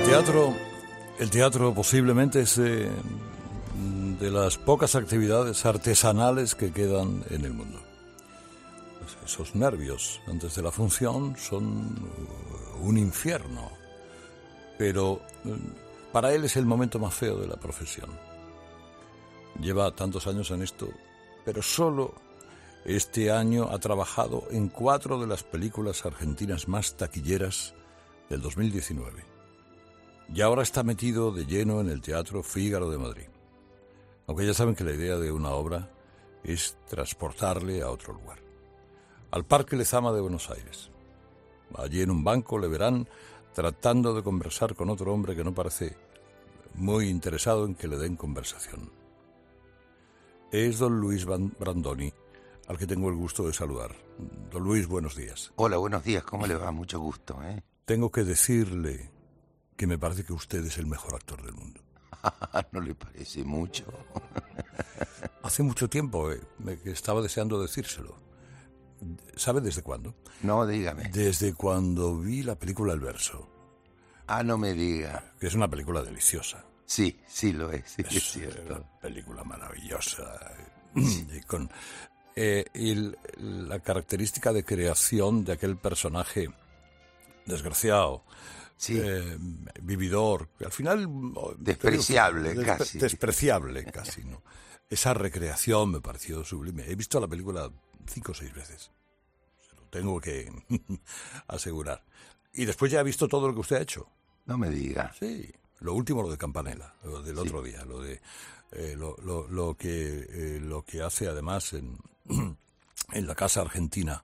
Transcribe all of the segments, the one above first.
teatro, el teatro posiblemente es de las pocas actividades artesanales que quedan en el mundo. Pues esos nervios antes de la función son un infierno, pero para él es el momento más feo de la profesión. Lleva tantos años en esto, pero solo este año ha trabajado en 4 de las películas argentinas más taquilleras del 2019. Y ahora está metido de lleno en el Teatro Fígaro de Madrid. Aunque ya saben que la idea de una obra es transportarle a otro lugar. Al Parque Lezama de Buenos Aires. Allí en un banco le verán tratando de conversar con otro hombre que no parece muy interesado en que le den conversación. Es don Luis Brandoni, al que tengo el gusto de saludar. Don Luis, buenos días. Hola, buenos días. ¿Cómo le va? Mucho gusto, Tengo que decirle que me parece que usted es el mejor actor del mundo. ¿No le parece mucho? Hace mucho tiempo que estaba deseando decírselo. ¿Sabe desde cuándo? No, dígame. Desde cuando vi la película El Verso. Ah, no me diga. Que es una película deliciosa. Sí, sí lo es, sí, es cierto. Una película maravillosa. Con la característica de creación de aquel personaje desgraciado, sí. Vividor, que al final... Despreciable, casi. Despreciable, casi, ¿no? Esa recreación me pareció sublime. He visto la película 5 o 6 veces. Se lo tengo que asegurar. Y después ya he visto todo lo que usted ha hecho. No me diga. Sí. Lo último, lo de Campanella, lo del otro día, lo de lo que hace además en la Casa Argentina,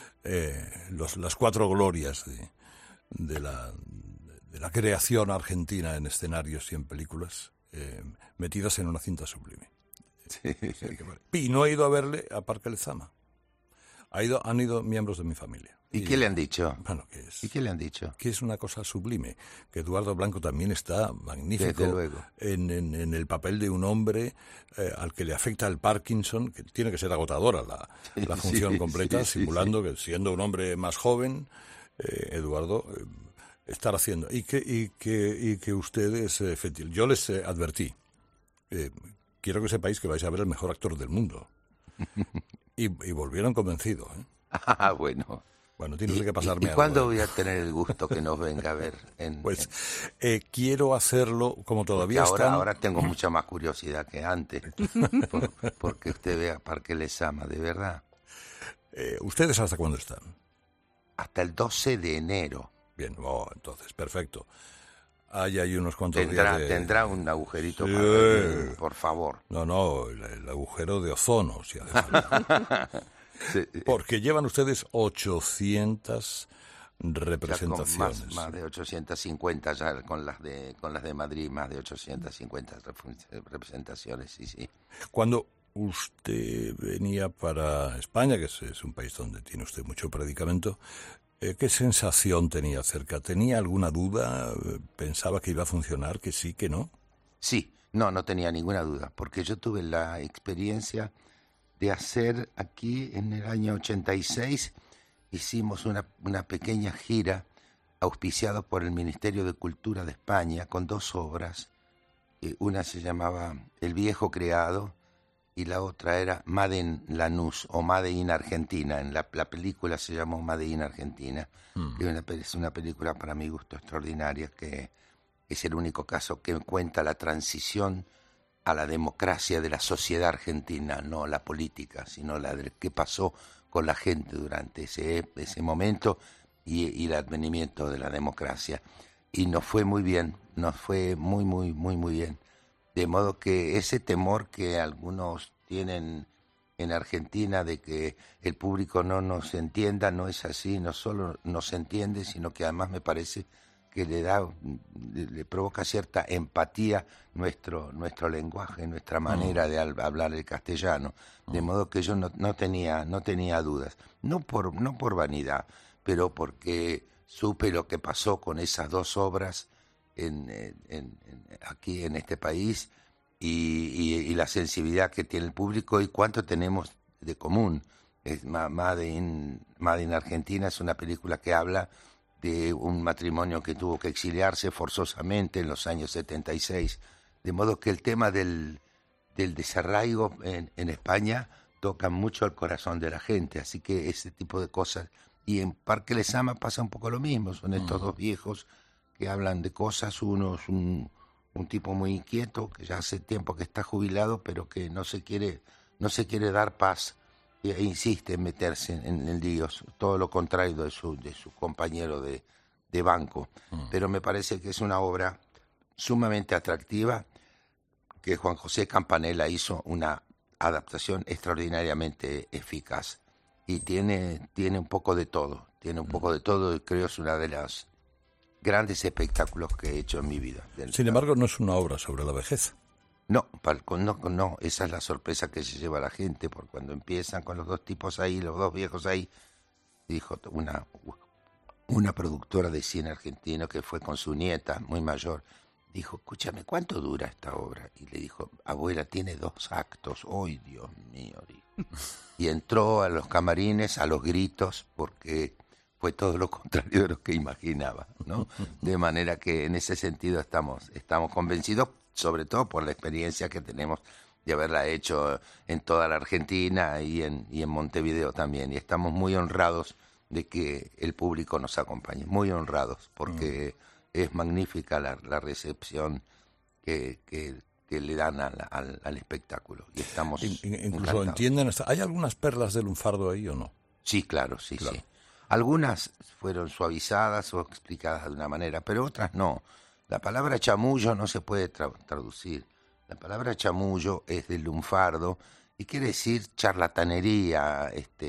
las 4 glorias de la creación argentina en escenarios y en películas, metidas en una cinta sublime. Sí. Y no he ido a verle a Parque Lezama. Han ido miembros de mi familia. ¿Y qué le han dicho? Bueno, ¿Y qué le han dicho? Que es una cosa sublime, que Eduardo Blanco también está magnífico. Desde luego. En el papel de un hombre al que le afecta el Parkinson, que tiene que ser agotadora la función completa, simulando que siendo un hombre más joven, Eduardo, estar haciendo. Y que ustedes, yo les advertí, quiero que sepáis que vais a ver el mejor actor del mundo. Y volvieron convencidos. Ah, bueno. Bueno, tiene que pasarme algo. ¿Y cuándo voy a tener el gusto que nos venga a ver? Quiero hacerlo como todavía ahora tengo mucha más curiosidad que antes. Porque usted vea Parque Lezama, de verdad. ¿Ustedes hasta cuándo están? Hasta el 12 de enero. Bien, entonces, perfecto. Hay unos cuantos días Tendrá un agujerito para venir, por favor. No, el agujero de ozono, si hace falta. Sí. Porque llevan ustedes 800 representaciones. Más de 850 ya con las de Madrid, más de 850 representaciones, sí. Cuando usted venía para España, que es un país donde tiene usted mucho predicamento, ¿qué sensación tenía acerca? ¿Tenía alguna duda? ¿Pensaba que iba a funcionar? ¿Que sí, que no? Sí, no tenía ninguna duda, porque yo tuve la experiencia de hacer aquí en el año 86, hicimos una pequeña gira auspiciada por el Ministerio de Cultura de España con 2 obras. Una se llamaba El Viejo Creado y la otra era Made in Lanús o Made in Argentina. En la película se llamó Made in Argentina. Es una película para mi gusto extraordinaria, que es el único caso que cuenta la transición a la democracia de la sociedad argentina, no la política, sino la de qué pasó con la gente durante ese momento y el advenimiento de la democracia. Y nos fue muy bien, nos fue muy, muy, muy, muy bien. De modo que ese temor que algunos tienen en Argentina de que el público no nos entienda, no es así, no solo nos entiende, sino que además me parece que le provoca cierta empatía nuestro lenguaje, nuestra manera de hablar el castellano, de modo que yo no tenía dudas, no por vanidad, pero porque supe lo que pasó con esas 2 obras aquí en este país y la sensibilidad que tiene el público y cuánto tenemos de común. Made in Argentina es una película que habla un matrimonio que tuvo que exiliarse forzosamente en los años 76. De modo que el tema del desarraigo en España toca mucho al corazón de la gente, así que ese tipo de cosas. Y en Parque Lezama pasa un poco lo mismo, son estos dos viejos que hablan de cosas, uno es un tipo muy inquieto, que ya hace tiempo que está jubilado, pero que no se quiere dar paz, e insiste en meterse en líos, todo lo contrario de su compañero de banco. Pero me parece que es una obra sumamente atractiva, que Juan José Campanella hizo una adaptación extraordinariamente eficaz. Y tiene un poco de todo, y creo es una de las grandes espectáculos que he hecho en mi vida. Sin embargo, no es una obra sobre la vejez. No, esa es la sorpresa que se lleva la gente, porque cuando empiezan con los dos tipos ahí, los dos viejos ahí, dijo una productora de cine argentino que fue con su nieta, muy mayor, dijo, escúchame, ¿cuánto dura esta obra? Y le dijo, abuela, tiene 2 actos. ¡Ay, Dios mío! Dijo. Y entró a los camarines a los gritos, porque fue todo lo contrario de lo que imaginaba, ¿no? De manera que en ese sentido estamos convencidos, sobre todo por la experiencia que tenemos de haberla hecho en toda la Argentina y en Montevideo también. Y estamos muy honrados de que el público nos acompañe, muy honrados, porque es magnífica la recepción que le dan al espectáculo. Y estamos incluso entienden, ¿hay algunas perlas de lunfardo ahí o no? Sí, claro, sí. Algunas fueron suavizadas o explicadas de una manera, pero otras no. La palabra chamullo no se puede traducir. La palabra chamullo es del lunfardo y quiere decir charlatanería,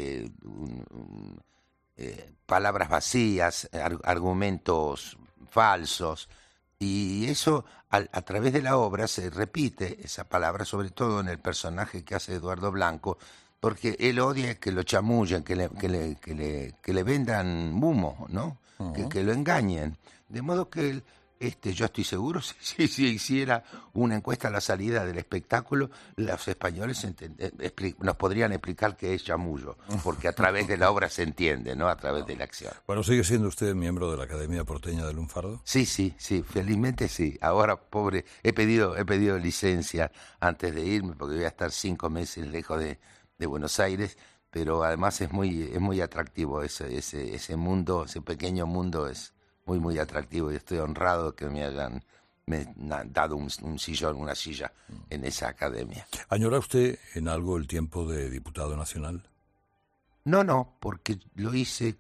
palabras vacías, argumentos falsos. Y eso, a través de la obra, se repite esa palabra, sobre todo en el personaje que hace Eduardo Blanco, porque él odia que lo chamullen, que le vendan humo, ¿no? Uh-huh. que lo engañen. De modo que él, yo estoy seguro, si hiciera una encuesta a la salida del espectáculo, los españoles nos podrían explicar qué es chamullo, porque a través de la obra se entiende, ¿no? A través de la acción. Bueno, ¿sigue siendo usted miembro de la Academia Porteña del Lunfardo? Sí, felizmente sí. Ahora, pobre, he pedido licencia antes de irme, porque voy a estar 5 meses lejos de Buenos Aires, pero además es muy atractivo ese mundo, ese pequeño mundo es muy, muy atractivo, y estoy honrado que me hayan dado un sillón, una silla en esa academia. ¿Añora usted en algo el tiempo de diputado nacional? No, porque lo hice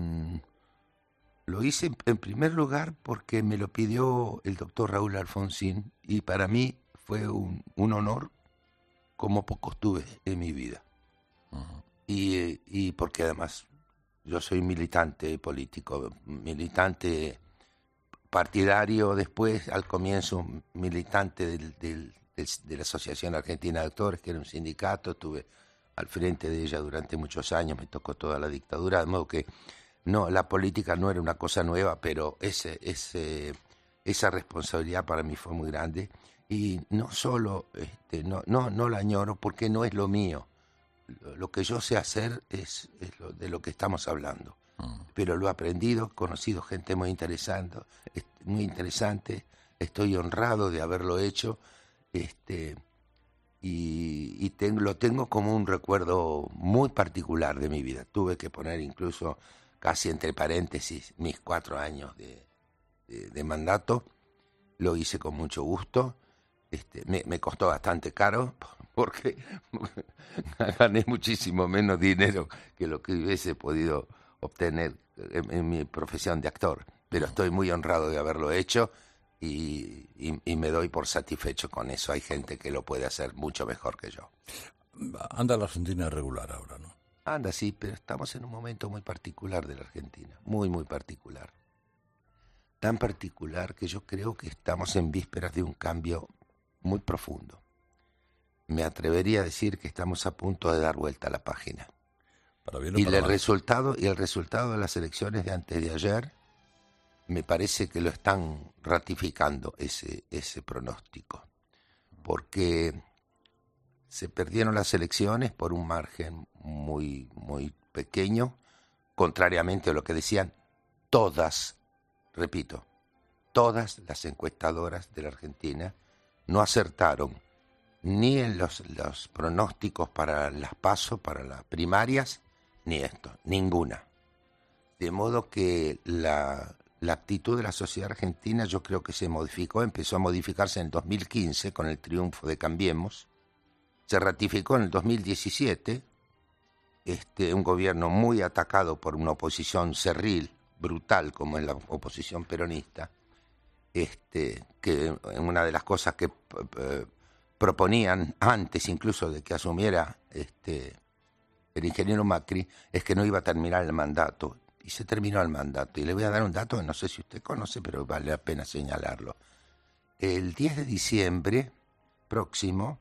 en primer lugar porque me lo pidió el doctor Raúl Alfonsín, y para mí fue un honor como pocos tuve en mi vida. Uh-huh. Y porque además yo soy militante político, militante partidario, después al comienzo militante de la Asociación Argentina de Actores, que era un sindicato, estuve al frente de ella durante muchos años, me tocó toda la dictadura, de modo que no, la política no era una cosa nueva, pero esa responsabilidad para mí fue muy grande, y no solo no la añoro porque no es lo mío. Lo que yo sé hacer es de lo que estamos hablando. Pero lo he aprendido, he conocido gente muy interesante, estoy honrado de haberlo hecho, lo tengo como un recuerdo muy particular de mi vida. Tuve que poner incluso casi entre paréntesis mis 4 años de mandato. Lo hice con mucho gusto. Me costó bastante caro porque gané muchísimo menos dinero que lo que hubiese podido obtener en mi profesión de actor, pero estoy muy honrado de haberlo hecho y me doy por satisfecho con eso. Hay gente que lo puede hacer mucho mejor que yo. Anda la Argentina regular ahora, ¿no? Anda, sí, pero estamos en un momento muy particular de la Argentina, muy, muy particular. Tan particular que yo creo que estamos en vísperas de un cambio muy profundo. Me atrevería a decir que estamos a punto de dar vuelta a la página. Y el resultado de las elecciones de antes de ayer me parece que lo están ratificando ese pronóstico, porque se perdieron las elecciones por un margen muy, muy pequeño, contrariamente a lo que decían todas, repito, todas las encuestadoras de la Argentina no acertaron ni en los pronósticos para las PASO, para las primarias, ni esto, ninguna. De modo que la actitud de la sociedad argentina yo creo que se modificó, empezó a modificarse en el 2015 con el triunfo de Cambiemos, se ratificó en el 2017, un gobierno muy atacado por una oposición cerril, brutal como es la oposición peronista, que una de las cosas que proponían antes incluso de que asumiera el ingeniero Macri es que no iba a terminar el mandato, y se terminó el mandato. Y le voy a dar un dato que no sé si usted conoce, pero vale la pena señalarlo. El 10 de diciembre próximo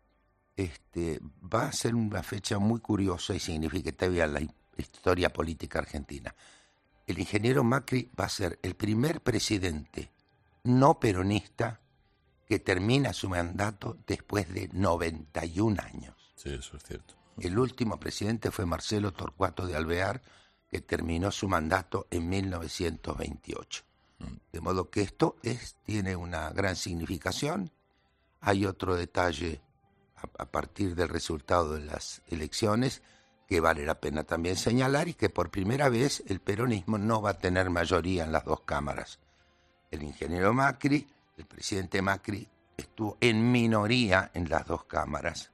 va a ser una fecha muy curiosa y significativa en la historia política argentina. El ingeniero Macri va a ser el primer presidente no peronista que termina su mandato después de 91 años. Sí, eso es cierto. El último presidente fue Marcelo Torcuato de Alvear, que terminó su mandato en 1928. De modo que esto tiene una gran significación. Hay otro detalle a partir del resultado de las elecciones que vale la pena también señalar, y que por primera vez el peronismo no va a tener mayoría en las dos cámaras. El ingeniero Macri, el presidente Macri, estuvo en minoría en las dos cámaras,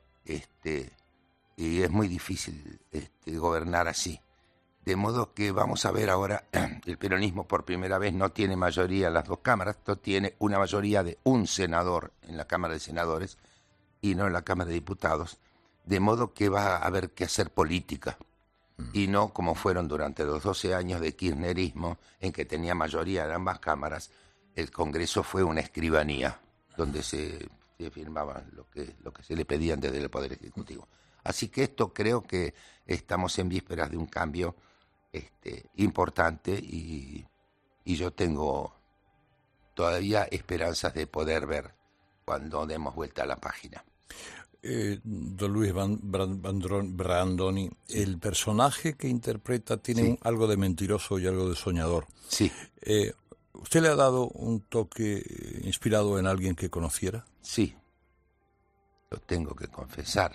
y es muy difícil gobernar así. De modo que vamos a ver ahora, el peronismo por primera vez no tiene mayoría en las dos cámaras, esto tiene una mayoría de un senador en la Cámara de Senadores y no en la Cámara de Diputados, de modo que va a haber que hacer política, y no como fueron durante los 12 años de kirchnerismo, en que tenía mayoría en ambas cámaras. El Congreso fue una escribanía, donde se firmaban lo que se le pedían desde el Poder Ejecutivo. Así que esto creo que estamos en vísperas de un cambio importante, y yo tengo todavía esperanzas de poder ver cuando demos vuelta a la página. Don Luis Brandoni, el personaje que interpreta tiene algo de mentiroso y algo de soñador. Sí. ¿Usted le ha dado un toque inspirado en alguien que conociera? Sí, lo tengo que confesar.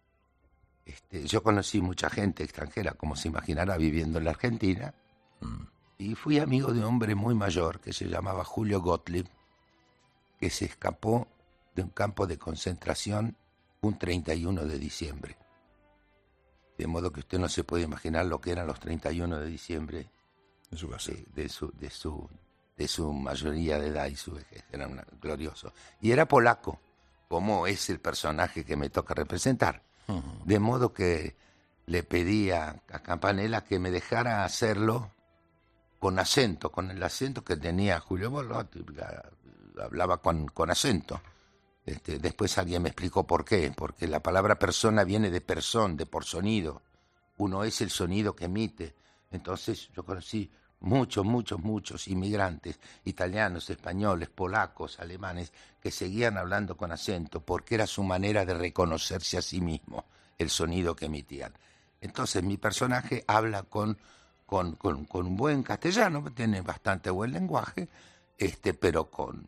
Yo conocí mucha gente extranjera, como se imaginará, viviendo en la Argentina, y fui amigo de un hombre muy mayor que se llamaba Julio Gottlieb, que se escapó de un campo de concentración un 31 de diciembre. De modo que usted no se puede imaginar lo que eran los 31 de diciembre en su casa, de su mayoría de edad y su vejez. Era glorioso. Y era polaco, como es el personaje que me toca representar. De modo que le pedí a Campanella que me dejara hacerlo con acento, con el acento que tenía Julio Borlotti, hablaba con acento. Después alguien me explicó por qué, porque la palabra persona viene de persona, de por sonido. Uno es el sonido que emite. Entonces yo conocí muchos inmigrantes, italianos, españoles, polacos, alemanes, que seguían hablando con acento, porque era su manera de reconocerse a sí mismo, el sonido que emitían. Entonces mi personaje habla con un buen castellano, tiene bastante buen lenguaje, pero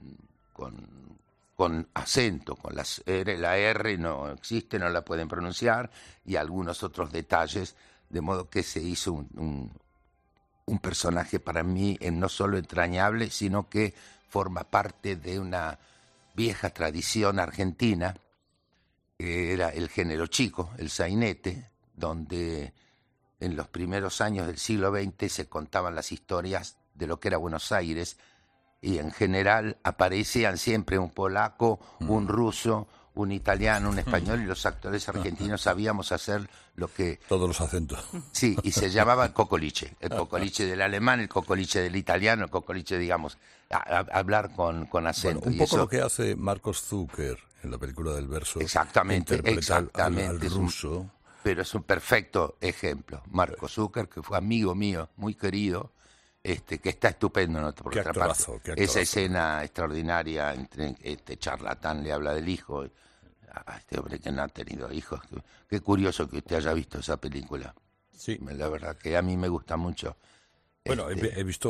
con acento, con la R no existe, no la pueden pronunciar, y algunos otros detalles, de modo que se hizo un personaje para mí no solo entrañable, sino que forma parte de una vieja tradición argentina, que era el género chico, el sainete, donde en los primeros años del siglo XX se contaban las historias de lo que era Buenos Aires, y en general aparecían siempre un polaco, un ruso, un italiano, un español, y los actores argentinos sabíamos hacer lo que... Todos los acentos. Sí, y se llamaba el cocoliche del alemán, el cocoliche del italiano, el cocoliche, digamos, hablar con acento. Bueno, un poco lo que hace Marcos Zucker en la película del verso. Exactamente. Al ruso. Pero es un perfecto ejemplo. Marcos Zucker, que fue amigo mío, muy querido, que está estupendo, ¿no? Por otra parte. Esa escena extraordinaria entre este charlatán le habla del hijo a este hombre que no ha tenido hijos. Qué curioso que usted haya visto esa película. Sí. La verdad que a mí me gusta mucho. Bueno, he visto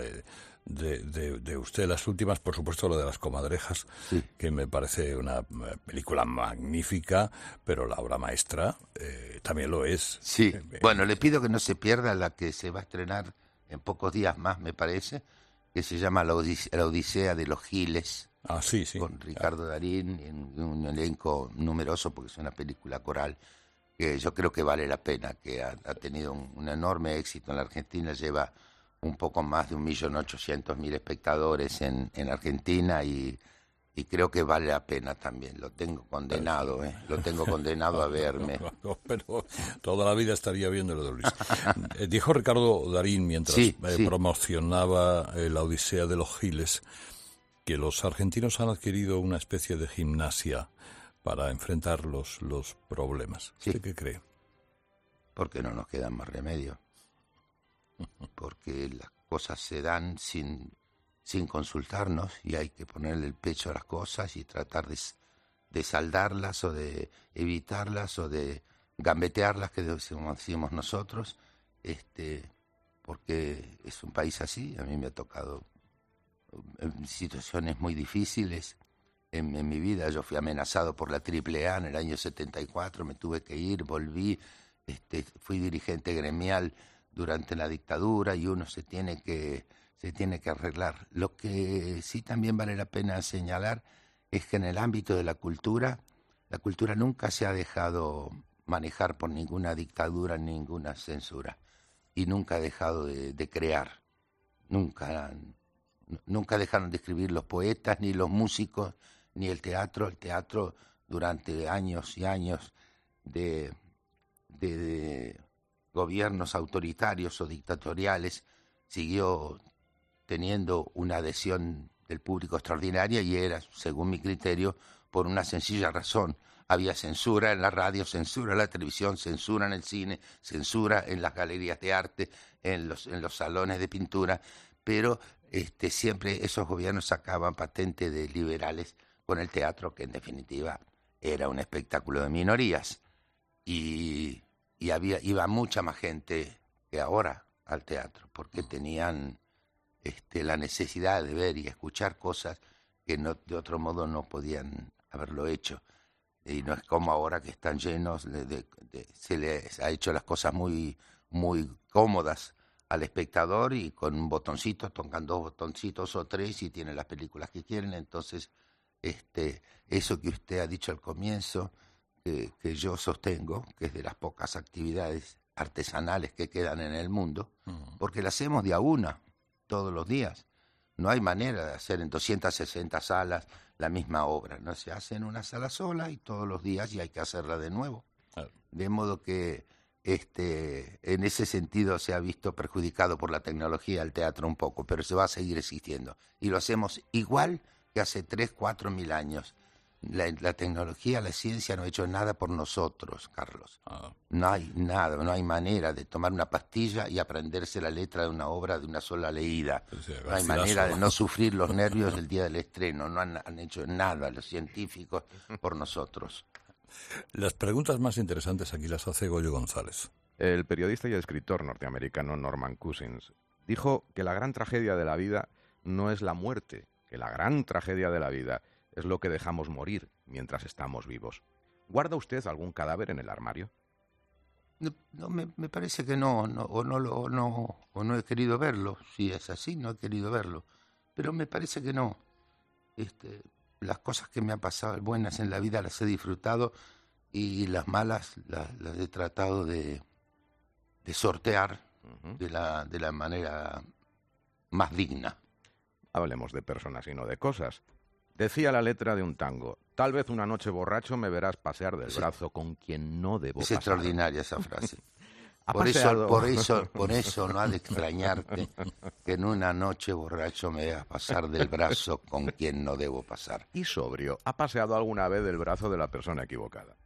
de usted las últimas, por supuesto, lo de Las Comadrejas, Sí. que me parece una película magnífica, pero la obra maestra también lo es. Sí, bueno, le pido que no se pierda la que se va a estrenar en pocos días más, me parece, que se llama La Odisea de los Giles, Ah, sí, sí. con Ricardo Darín, en un elenco numeroso, porque es una película coral que yo creo que vale la pena, que ha tenido un enorme éxito en la Argentina, lleva un poco más de 1.800.000 espectadores en Argentina y creo que vale la pena también. Lo tengo condenado, lo tengo condenado a verme. No, pero toda la vida estaría viendo lo de Luis. Dijo Ricardo Darín mientras Sí. promocionaba La Odisea de los Giles que los argentinos han adquirido una especie de gimnasia para enfrentar los problemas. Sí. ¿Usted qué cree? Porque no nos queda más remedio. Porque las cosas se dan sin consultarnos y hay que ponerle el pecho a las cosas y tratar de saldarlas o de evitarlas o de gambetearlas, que decimos nosotros, porque es un país así. A mí me ha tocado situaciones muy difíciles en mi vida. Yo fui amenazado por la AAA en el año 74, me tuve que ir, volví, fui dirigente gremial durante la dictadura y uno se tiene que arreglar. Lo que sí también vale la pena señalar es que en el ámbito de la cultura nunca se ha dejado manejar por ninguna dictadura, ninguna censura, y nunca ha dejado de crear. Nunca dejaron de escribir los poetas, ni los músicos, ni el teatro. El teatro, durante años y años de gobiernos autoritarios o dictatoriales, siguió teniendo una adhesión del público extraordinaria, y era, según mi criterio, por una sencilla razón. Había censura en la radio, censura en la televisión, censura en el cine, censura en las galerías de arte, en los salones de pintura, pero siempre esos gobiernos sacaban patente de liberales con el teatro, que en definitiva era un espectáculo de minorías. Y iba mucha más gente que ahora al teatro, porque tenían la necesidad de ver y escuchar cosas que de otro modo no podían haberlo hecho. Y no es como ahora, que están llenos, se les ha hecho las cosas muy, muy cómodas al espectador, y con un botoncito tocan 2 botoncitos o 3 y tienen las películas que quieren. Entonces, eso que usted ha dicho al comienzo, que yo sostengo, que es de las pocas actividades artesanales que quedan en el mundo, porque la hacemos de a una, todos los días. No hay manera de hacer en 260 salas la misma obra. No se hace en una sala sola y todos los días, y hay que hacerla de nuevo. Claro. De modo que en ese sentido se ha visto perjudicado por la tecnología el teatro un poco, pero se va a seguir existiendo. Y lo hacemos igual que hace 3.000-4.000 años. La tecnología, la ciencia no ha hecho nada por nosotros, Carlos. No hay nada, no hay manera de tomar una pastilla y aprenderse la letra de una obra de una sola leída. No hay manera de no sufrir los nervios el día del estreno. No han hecho nada los científicos por nosotros. Las preguntas más interesantes aquí las hace Goyo González. El periodista y escritor norteamericano Norman Cousins dijo que la gran tragedia de la vida no es la muerte, que la gran tragedia de la vida es lo que dejamos morir mientras estamos vivos. ¿Guarda usted algún cadáver en el armario? No, me parece que no he querido verlo. Si es así, no he querido verlo. Pero me parece que no. Las cosas que me han pasado buenas en la vida las he disfrutado, y las malas las he tratado de sortear de la manera más digna. Hablemos de personas y no de cosas. Decía la letra de un tango: tal vez una noche borracho me verás pasear del brazo con quien no debo pasar. Es extraordinaria esa frase. Por eso no ha de extrañarte que en una noche borracho me veas pasar del brazo con quien no debo pasar. ¿Y sobrio, ha paseado alguna vez del brazo de la persona equivocada?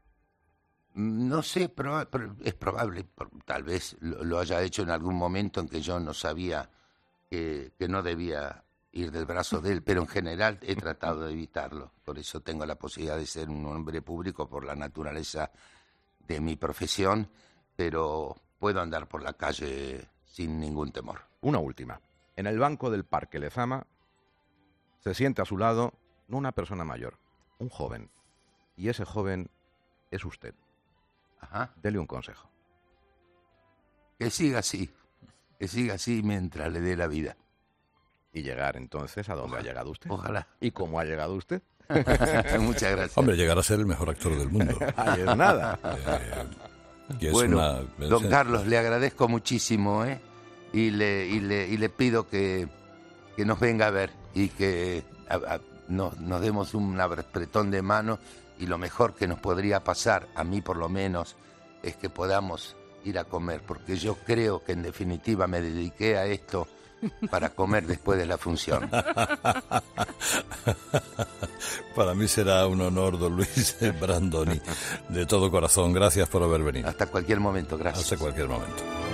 No sé, pero es probable. Tal vez lo haya hecho en algún momento en que yo no sabía que no debía ir del brazo de él, pero en general he tratado de evitarlo. Por eso tengo la posibilidad de ser un hombre público por la naturaleza de mi profesión, pero puedo andar por la calle sin ningún temor. Una última. En el banco del Parque Lezama se siente a su lado no una persona mayor, un joven. Y ese joven es usted. Ajá. Dele un consejo. Que siga así mientras le dé la vida. Y llegar entonces a donde ha llegado usted. Ojalá. ¿Y cómo ha llegado usted? Muchas gracias. Hombre, llegar a ser el mejor actor del mundo. Ahí es nada. Que es Bueno, una... don Carlos, le agradezco muchísimo, y le pido que nos venga a ver y que nos demos un apretón de mano, y lo mejor que nos podría pasar, a mí por lo menos, es que podamos ir a comer, porque yo creo que en definitiva me dediqué a esto para comer después de la función. Para mí será un honor, don Luis Brandoni. De todo corazón, gracias por haber venido. Hasta cualquier momento, gracias. Hasta cualquier momento.